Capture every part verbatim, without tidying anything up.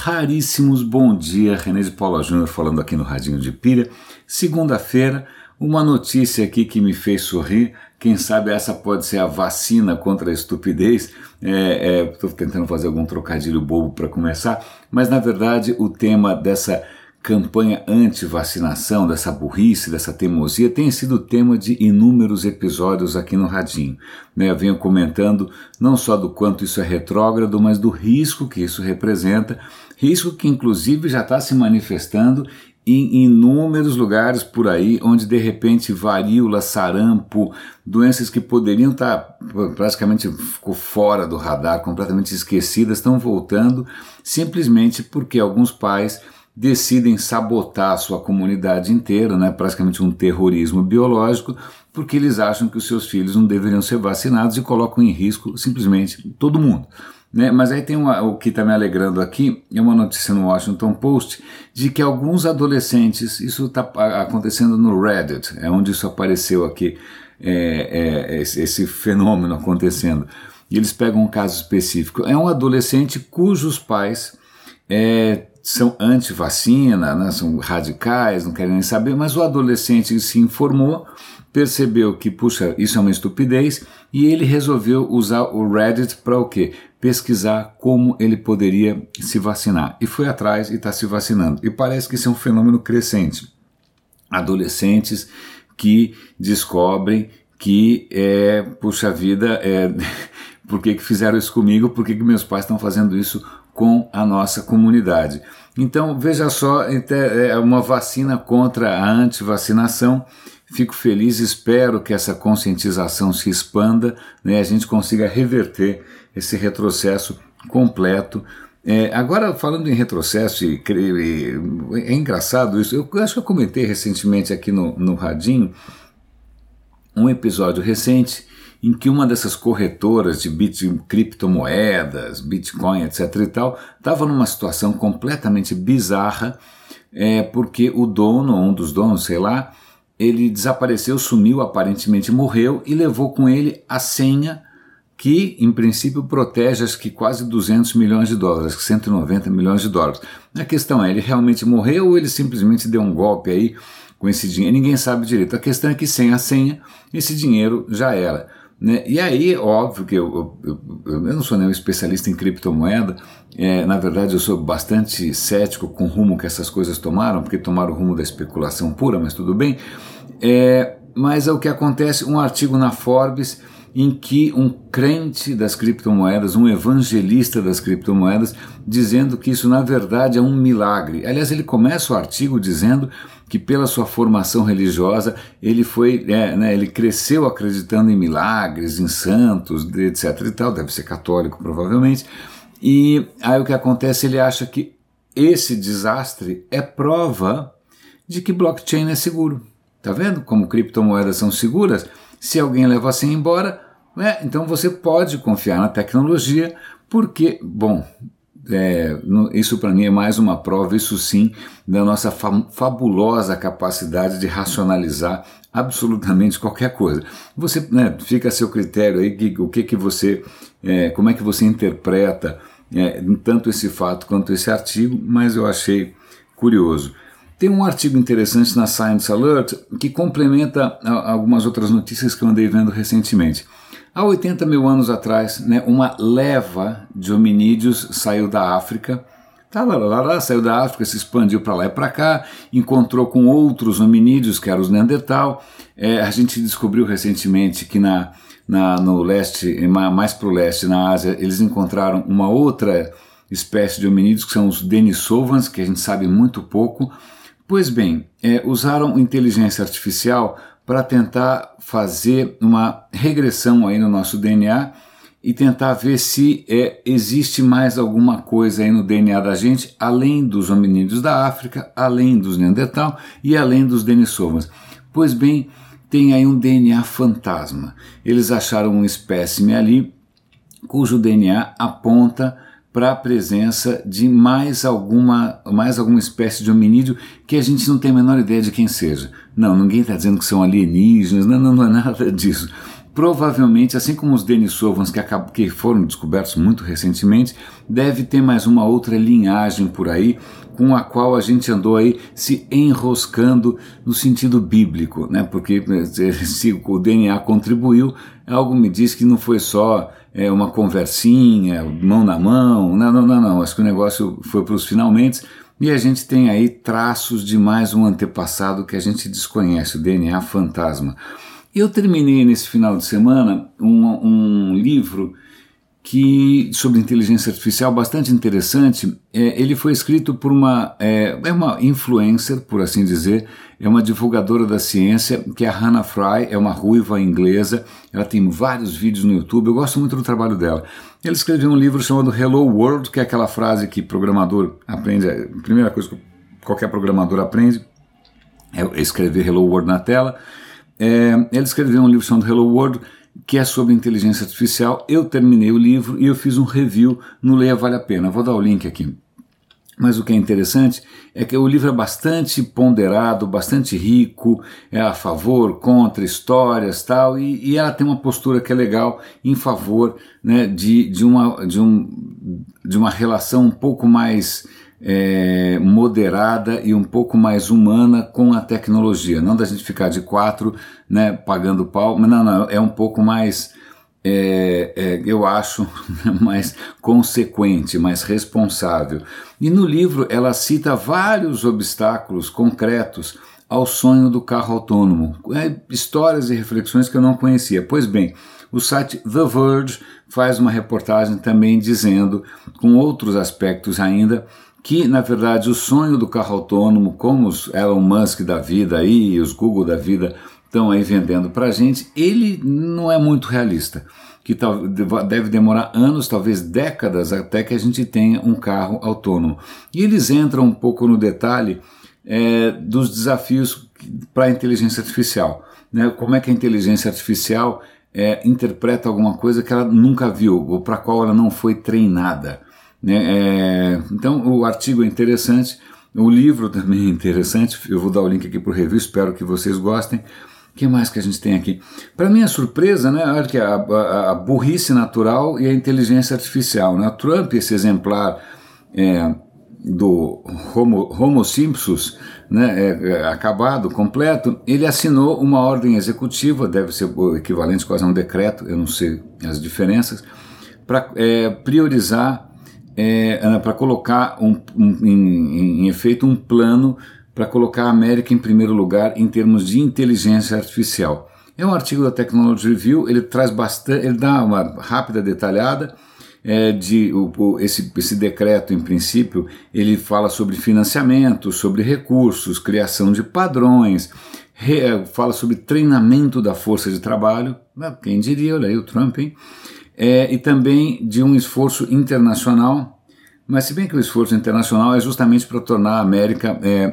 raríssimos bom dia, René de Paula Júnior falando aqui no Radinho de Pilha. Segunda-feira, uma notícia aqui que me fez sorrir, quem sabe essa pode ser a vacina contra a estupidez. Estou é, é, tentando fazer algum trocadilho bobo para começar, mas na verdade o tema dessa campanha anti-vacinação, dessa burrice, dessa teimosia, tem sido tema de inúmeros episódios aqui no Radinho. Né, eu venho comentando não só do quanto isso é retrógrado, mas do risco que isso representa, risco que inclusive já está se manifestando em inúmeros lugares por aí, onde de repente varíola, sarampo, doenças que poderiam estar praticamente ficou fora do radar, completamente esquecidas, estão voltando simplesmente porque alguns pais decidem sabotar a sua comunidade inteira, né? Praticamente um terrorismo biológico, porque eles acham que os seus filhos não deveriam ser vacinados e colocam em risco simplesmente todo mundo. Né? Mas aí tem uma, o que está me alegrando aqui, é uma notícia no Washington Post, de que alguns adolescentes, isso está acontecendo no Reddit, é onde isso apareceu aqui, é, é, esse, esse fenômeno acontecendo, e eles pegam um caso específico, é um adolescente cujos pais é, são anti-vacina, né, são radicais, não querem nem saber, mas o adolescente se informou, percebeu que, puxa, isso é uma estupidez, e ele resolveu usar o Reddit para o quê? Pesquisar como ele poderia se vacinar. E foi atrás e está se vacinando. E parece que isso é um fenômeno crescente. Adolescentes que descobrem que, é, puxa vida, é, por que que fizeram isso comigo? Por que que meus pais estão fazendo isso com a nossa comunidade? Então, veja só, é uma vacina contra a antivacinação. Fico feliz, espero que essa conscientização se expanda, né, a gente consiga reverter esse retrocesso completo. É, agora, falando em retrocesso, e, e, é engraçado isso, eu acho que eu comentei recentemente aqui no, no Radinho, um episódio recente em que uma dessas corretoras de bit, criptomoedas, Bitcoin, etc e tal, estava numa situação completamente bizarra, é, porque o dono, um dos donos, sei lá, ele desapareceu, sumiu, aparentemente morreu e levou com ele a senha que, em princípio, protege acho que quase duzentos milhões de dólares, acho que cento e noventa milhões de dólares. A questão é, ele realmente morreu ou ele simplesmente deu um golpe aí com esse dinheiro? Ninguém sabe direito. A questão é que sem a senha, esse dinheiro já era. Né? E aí, óbvio que eu, eu, eu, eu não sou nenhum especialista em criptomoeda, é, na verdade eu sou bastante cético com o rumo que essas coisas tomaram, porque tomaram o rumo da especulação pura, mas tudo bem. É, mas é o que acontece, um artigo na Forbes em que um crente das criptomoedas, um evangelista das criptomoedas, dizendo que isso na verdade é um milagre. Aliás, ele começa o artigo dizendo que pela sua formação religiosa ele foi, é, né, ele cresceu acreditando em milagres, em santos, etc e tal, deve ser católico provavelmente, e aí o que acontece, ele acha que esse desastre é prova de que blockchain é seguro. Tá vendo como criptomoedas são seguras? Se alguém leva a senha embora, né, então você pode confiar na tecnologia, porque, bom, é, no, isso para mim é mais uma prova, isso sim, da nossa fa fabulosa capacidade de racionalizar absolutamente qualquer coisa. Você, né, fica a seu critério aí, que, o que que você, é, como é que você interpreta é, tanto esse fato quanto esse artigo, mas eu achei curioso. Tem um artigo interessante na Science Alert que complementa algumas outras notícias que eu andei vendo recentemente. Há oitenta mil anos atrás, né, uma leva de hominídeos saiu da África, tá, lá, lá, lá, saiu da África, se expandiu para lá e para cá, encontrou com outros hominídeos, que eram os Neandertal. É, a gente descobriu recentemente que na, na, no leste, mais para o leste, na Ásia, eles encontraram uma outra espécie de hominídeos, que são os Denisovans, que a gente sabe muito pouco. Pois bem, é, usaram inteligência artificial para tentar fazer uma regressão aí no nosso D N A e tentar ver se é, existe mais alguma coisa aí no D N A da gente, além dos hominídeos da África, além dos Neandertal e além dos Denisovans. Pois bem, tem aí um D N A fantasma. Eles acharam um espécime ali cujo D N A aponta para a presença de mais alguma, mais alguma espécie de hominídeo que a gente não tem a menor ideia de quem seja. Não, ninguém está dizendo que são alienígenas, não, não, não é nada disso. provavelmente, assim como os Denisovans que, que foram descobertos muito recentemente, deve ter mais uma outra linhagem por aí, com a qual a gente andou aí se enroscando no sentido bíblico, né? Porque se o D N A contribuiu, algo me diz que não foi só é, uma conversinha, mão na mão, não, não, não, não, acho que o negócio foi para os finalmente, e a gente tem aí traços de mais um antepassado que a gente desconhece, o D N A fantasma. Eu terminei nesse final de semana um, um livro que, sobre inteligência artificial bastante interessante. É, ele foi escrito por uma, é, é uma influencer, por assim dizer, é uma divulgadora da ciência, que é a Hannah Fry, é uma ruiva inglesa, ela tem vários vídeos no YouTube, eu gosto muito do trabalho dela. Ela escreveu um livro chamado Hello World, que é aquela frase que programador aprende, a primeira coisa que qualquer programador aprende é escrever Hello World na tela. É, ela escreveu um livro chamado Hello World, que é sobre inteligência artificial. Eu terminei o livro e eu fiz um review no Leia Vale a Pena. Vou dar o link aqui. Mas o que é interessante é que o livro é bastante ponderado, bastante rico, é a favor, contra, histórias tal, e, e ela tem uma postura que é legal em favor, né, de, de, uma, de, um, de uma relação um pouco mais É, moderada e um pouco mais humana com a tecnologia, não da gente ficar de quatro, né, pagando pau, mas não, não, é um pouco mais, é, é, eu acho, mais consequente, mais responsável. E no livro ela cita vários obstáculos concretos ao sonho do carro autônomo, é, histórias e reflexões que eu não conhecia. Pois bem, o site The Verge faz uma reportagem também dizendo, com outros aspectos ainda, que, na verdade, o sonho do carro autônomo, como os Elon Musk da vida aí, os Google da vida estão aí vendendo para a gente, ele não é muito realista, que deve demorar anos, talvez décadas, até que a gente tenha um carro autônomo. E eles entram um pouco no detalhe é, dos desafios para a inteligência artificial, né? Como é que a inteligência artificial é, interpreta alguma coisa que ela nunca viu, ou para a qual ela não foi treinada. Né? É, então o artigo é interessante, o livro também é interessante, eu vou dar o link aqui para o review, espero que vocês gostem. O que mais que a gente tem aqui? Para minha surpresa, né, olha que a, a, a burrice natural e a inteligência artificial, né? O Trump, esse exemplar é, do Homo, Homo Simpsons, né, é, é, acabado, completo, ele assinou uma ordem executiva, deve ser o equivalente quase a um decreto, eu não sei as diferenças, para é, priorizar É, para colocar um, um, em, em efeito um plano para colocar a América em primeiro lugar em termos de inteligência artificial. É um artigo da Technology Review, ele traz bastante, ele dá uma rápida detalhada é, de o, o, esse, esse decreto, em princípio, ele fala sobre financiamento, sobre recursos, criação de padrões, re, fala sobre treinamento da força de trabalho, quem diria, olha aí o Trump, hein? É, e também de um esforço internacional, mas se bem que o esforço internacional é justamente para tornar a América, é,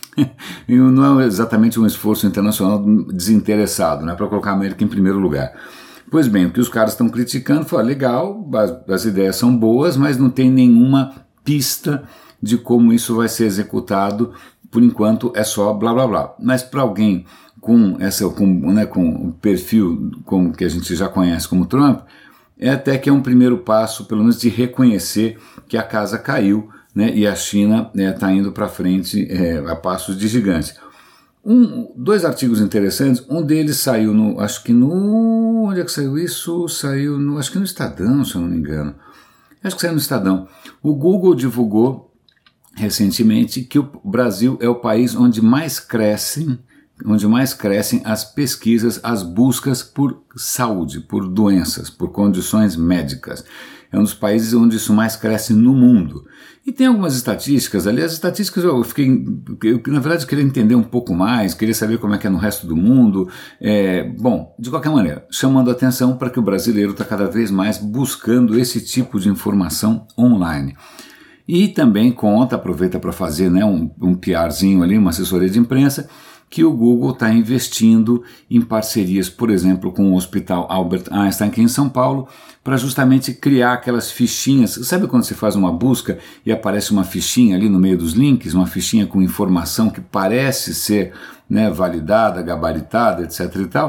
não é exatamente um esforço internacional desinteressado, né, para colocar a América em primeiro lugar. Pois bem, o que os caras estão criticando foi, legal, as, as ideias são boas, mas não tem nenhuma pista de como isso vai ser executado, por enquanto é só blá blá blá. Mas para alguém com, essa, com, né, com o perfil com, que a gente já conhece como Trump, é até que é um primeiro passo, pelo menos, de reconhecer que a casa caiu, né, e a China está né, indo para frente é, a passos de gigante. Um, dois artigos interessantes, um deles saiu no, acho que no, onde é que saiu isso? Saiu no, acho que no Estadão, se eu não me engano. Acho que saiu no Estadão. O Google divulgou recentemente que o Brasil é o país onde mais crescem onde mais crescem as pesquisas, as buscas por saúde, por doenças, por condições médicas. É um dos países onde isso mais cresce no mundo. E tem algumas estatísticas ali, as estatísticas eu fiquei, eu, na verdade eu queria entender um pouco mais, queria saber como é que é no resto do mundo. É, bom, de qualquer maneira, chamando a atenção para que o brasileiro está cada vez mais buscando esse tipo de informação online. E também conta, aproveita para fazer né, um, um PRzinho ali, uma assessoria de imprensa, que o Google está investindo em parcerias, por exemplo, com o Hospital Albert Einstein aqui em São Paulo, para justamente criar aquelas fichinhas. Sabe quando você faz uma busca e aparece uma fichinha ali no meio dos links, uma fichinha com informação que parece ser né, validada, gabaritada, etc e tal?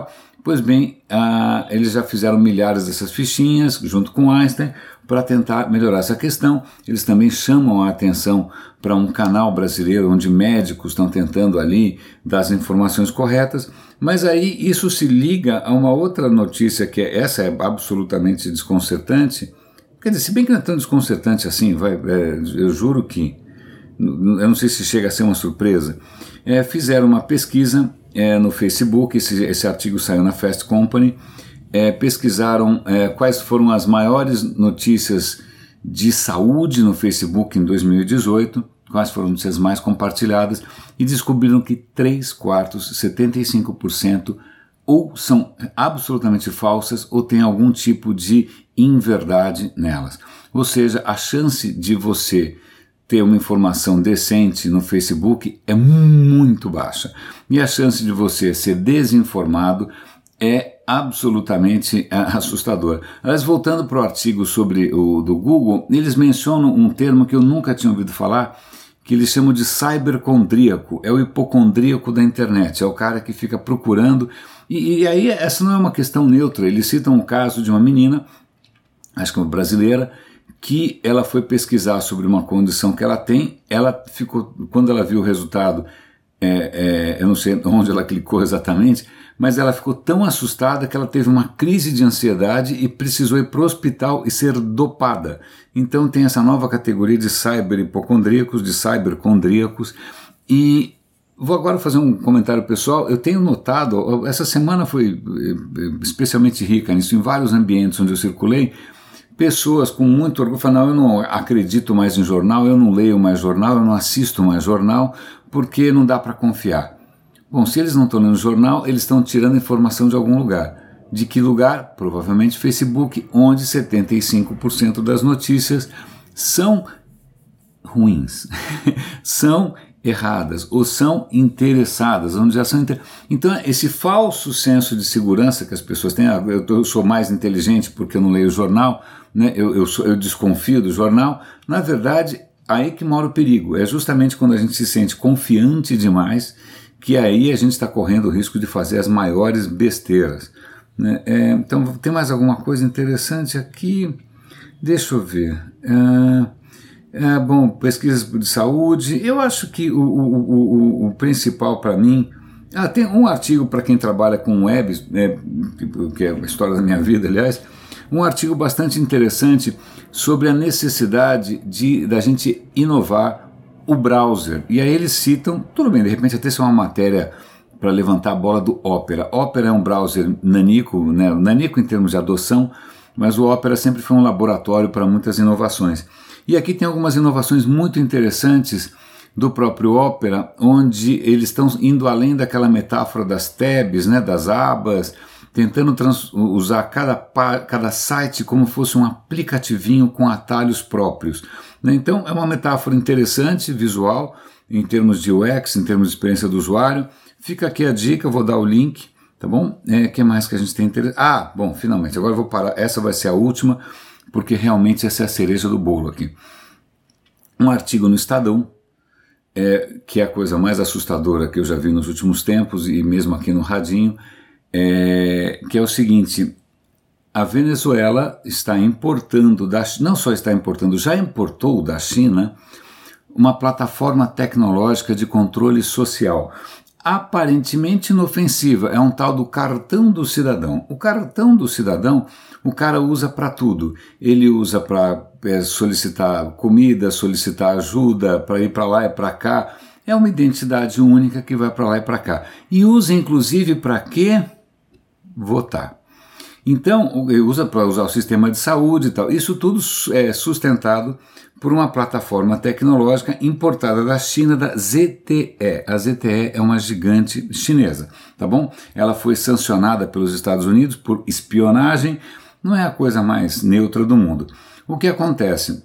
Pois bem, ah, eles já fizeram milhares dessas fichinhas junto com Einstein para tentar melhorar essa questão. Eles também chamam a atenção para um canal brasileiro onde médicos estão tentando ali dar as informações corretas, mas aí isso se liga a uma outra notícia que é, essa é absolutamente desconcertante. Quer dizer, se bem que não é tão desconcertante assim, vai, é, eu juro que, eu não sei se chega a ser uma surpresa, é, fizeram uma pesquisa é, no Facebook, esse, esse artigo saiu na Fast Company, é, pesquisaram é, quais foram as maiores notícias de saúde no Facebook em dois mil e dezoito, quais foram as notícias mais compartilhadas, e descobriram que três quartos, setenta e cinco por cento, ou são absolutamente falsas ou tem algum tipo de inverdade nelas. Ou seja, a chance de você ter uma informação decente no Facebook é muito baixa. E a chance de você ser desinformado é absolutamente assustadora. Aliás, voltando para o artigo sobre o do Google, eles mencionam um termo que eu nunca tinha ouvido falar, que eles chamam de cybercondríaco, é o hipocondríaco da internet, é o cara que fica procurando, e, e aí essa não é uma questão neutra, eles citam o caso de uma menina, acho que é uma brasileira, que ela foi pesquisar sobre uma condição que ela tem, ela ficou, quando ela viu o resultado, é, é, eu não sei onde ela clicou exatamente, mas ela ficou tão assustada que ela teve uma crise de ansiedade e precisou ir para o hospital e ser dopada. Então tem essa nova categoria de cyberhipocondríacos, de cybercondríacos, e vou agora fazer um comentário pessoal. Eu tenho notado, essa semana foi especialmente rica nisso, em vários ambientes onde eu circulei, pessoas com muito orgulho falam, não, eu não acredito mais em jornal, eu não leio mais jornal, eu não assisto mais jornal, porque não dá para confiar. Bom, se eles não estão lendo jornal, eles estão tirando informação de algum lugar. De que lugar? Provavelmente Facebook, onde setenta e cinco por cento das notícias são ruins, são erradas ou são interessadas, onde já são inter... Então esse falso senso de segurança que as pessoas têm, ah, eu, eu sou mais inteligente porque eu não leio jornal, né? eu, eu, sou, eu desconfio do jornal, na verdade aí que mora o perigo, é justamente quando a gente se sente confiante demais que aí a gente está correndo o risco de fazer as maiores besteiras, né? É, então tem mais alguma coisa interessante aqui? Deixa eu ver. É... É, bom, pesquisas de saúde, eu acho que o, o, o, o principal para mim, ah, tem um artigo para quem trabalha com web, né, que é a história da minha vida, aliás, um artigo bastante interessante sobre a necessidade de da gente inovar o browser, e aí eles citam, tudo bem, de repente até isso é uma matéria para levantar a bola do Opera. Opera é um browser nanico, né, nanico em termos de adoção, mas o Opera sempre foi um laboratório para muitas inovações. E aqui tem algumas inovações muito interessantes do próprio Opera, onde eles estão indo além daquela metáfora das tabs, né, das abas, tentando trans- usar cada, cada site como fosse um aplicativinho com atalhos próprios. Né? Então é uma metáfora interessante, visual, em termos de U X, em termos de experiência do usuário. Fica aqui a dica, eu vou dar o link, tá bom? O é, que mais que a gente tem interesse? Ah, bom, finalmente, agora eu vou parar, essa vai ser a última, porque realmente essa é a cereja do bolo aqui. Um artigo no Estadão, é, que é a coisa mais assustadora que eu já vi nos últimos tempos, e mesmo aqui no Radinho, é, que é o seguinte, a Venezuela está importando, da, não só está importando, já importou da China uma plataforma tecnológica de controle social, aparentemente inofensiva, é um tal do cartão do cidadão. O cartão do cidadão, o cara usa para tudo. Ele usa para é, solicitar comida, solicitar ajuda, para ir para lá e para cá. É uma identidade única que vai para lá e para cá. E usa inclusive para quê? Votar. Então, usa para usar o sistema de saúde e tal. Isso tudo é sustentado por uma plataforma tecnológica importada da China, da Z T E. A Z T E é uma gigante chinesa, tá bom? Ela foi sancionada pelos Estados Unidos por espionagem, não é a coisa mais neutra do mundo. O que acontece?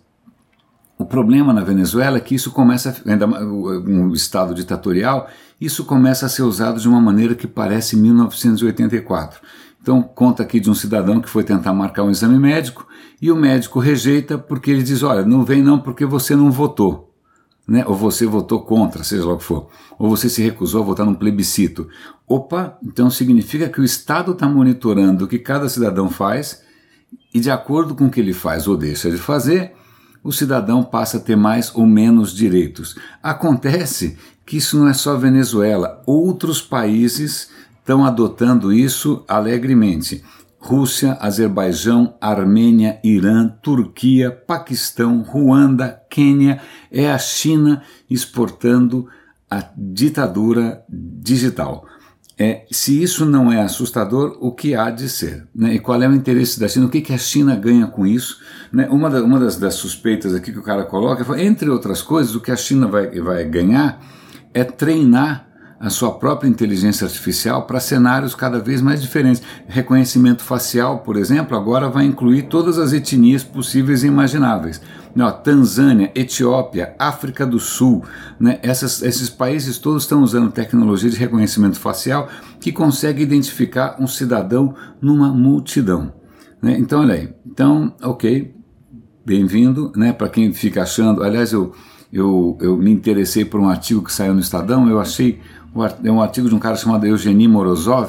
O problema na Venezuela é que isso começa, ainda um estado ditatorial, isso começa a ser usado de uma maneira que parece mil novecentos e oitenta e quatro. Então, conta aqui de um cidadão que foi tentar marcar um exame médico e o médico rejeita porque ele diz, olha, não vem não porque você não votou. né? Ou você votou contra, seja lá o que for, ou você se recusou a votar num plebiscito. Opa, então significa que o Estado está monitorando o que cada cidadão faz e de acordo com o que ele faz ou deixa de fazer, o cidadão passa a ter mais ou menos direitos. Acontece que isso não é só Venezuela, outros países estão adotando isso alegremente. Rússia, Azerbaijão, Armênia, Irã, Turquia, Paquistão, Ruanda, Quênia, é a China exportando a ditadura digital. É, se isso não é assustador, o que há de ser? Né? E qual é o interesse da China? O que, que a China ganha com isso? Né? Uma, da, uma das, das suspeitas aqui que o cara coloca, entre outras coisas, o que a China vai, vai ganhar é treinar a sua própria inteligência artificial para cenários cada vez mais diferentes. Reconhecimento facial, por exemplo, agora vai incluir todas as etnias possíveis e imagináveis. Ó, Tanzânia, Etiópia, África do Sul, né? Essas, esses países todos estão usando tecnologia de reconhecimento facial que consegue identificar um cidadão numa multidão. Né? Então, olha aí. Então, ok, bem-vindo, né? Para quem fica achando... Aliás, eu, eu, eu me interessei por um artigo que saiu no Estadão, eu achei... É um artigo de um cara chamado Eugeni Morozov,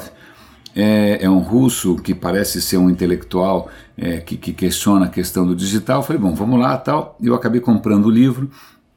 é, é um russo que parece ser um intelectual é, que, que questiona a questão do digital. Eu falei, bom, vamos lá, tal. Eu acabei comprando o livro,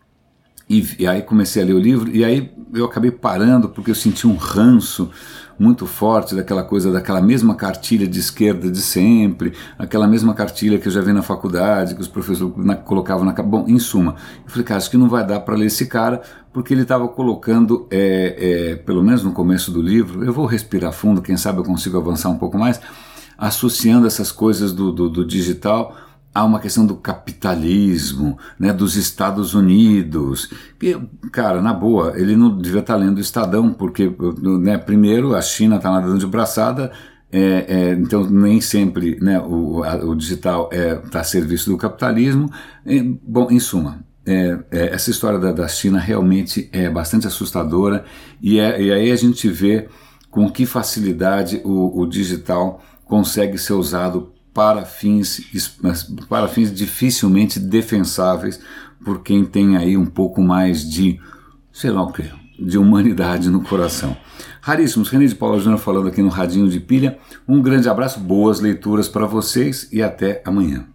e, e aí comecei a ler o livro, e aí eu acabei parando porque eu senti um ranço muito forte daquela coisa, daquela mesma cartilha de esquerda de sempre, aquela mesma cartilha que eu já vi na faculdade, que os professores na, colocavam na... Bom, em suma, eu falei, cara, acho que não vai dar para ler esse cara, porque ele estava colocando, é, é, pelo menos no começo do livro, eu vou respirar fundo, quem sabe eu consigo avançar um pouco mais, associando essas coisas do, do, do digital há uma questão do capitalismo, né, dos Estados Unidos, que, cara, na boa, ele não devia estar lendo o Estadão, porque, né, primeiro, a China está nadando de braçada, é, é, então nem sempre, né, o, a, o digital está é, a serviço do capitalismo. É, bom, em suma, é, é, essa história da, da China realmente é bastante assustadora, e, é, e aí a gente vê com que facilidade o, o digital consegue ser usado para fins, para fins dificilmente defensáveis por quem tem aí um pouco mais de, sei lá o que, de humanidade no coração. Raríssimos, René de Paula Júnior falando aqui no Radinho de Pilha. Um grande abraço, boas leituras para vocês e até amanhã.